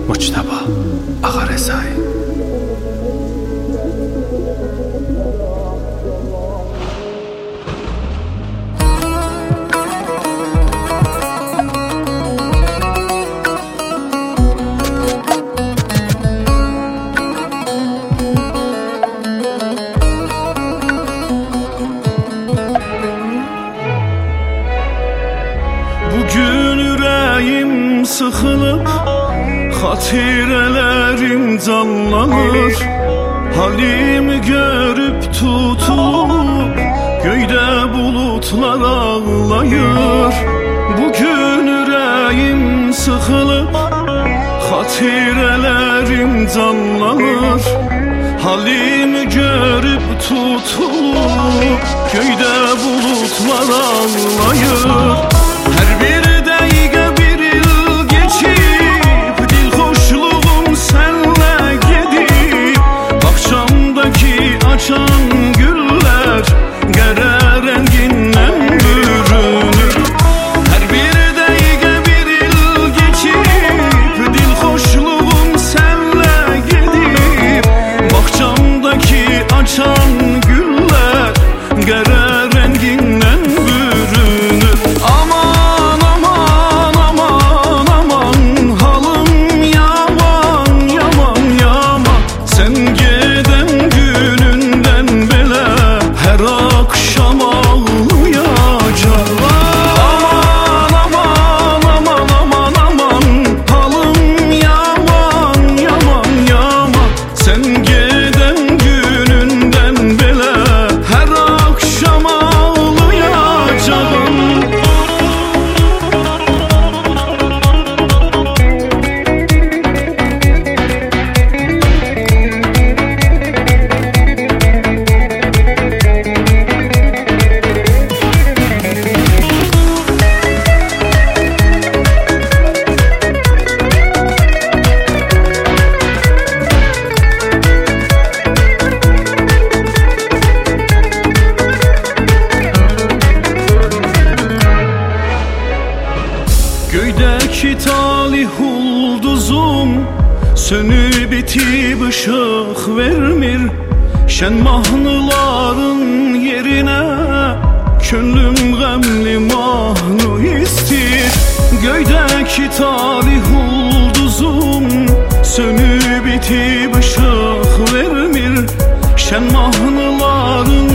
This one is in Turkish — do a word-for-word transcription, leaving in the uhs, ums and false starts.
Mujtaba Ağarezai. Bugün yüreğim sıkılıp hatirelerim canlanır. Halimi görüp tutulup göyde bulutlar ağlayır. Bugün yüreğim sıkılıp hatirelerim canlanır. Halimi görüp tutulup göyde bulutlar ağlayır. Her bir dakika bir yıl geçip dil hoşluğum senle gidip bahçamdaki açan güller gere renginden bürünür. Her bir dakika bir yıl geçip dil hoşluğum senle gidip bahçamdaki açan güller gere renginden bürünür. Aman göydeki talih ulduzum sönüp bitip ışık vermir. Şen mahnıların yerine könlüm gemli mahnu istir. Göydeki talih ulduzum sönüp bitip ışık vermir. Şen mahnıların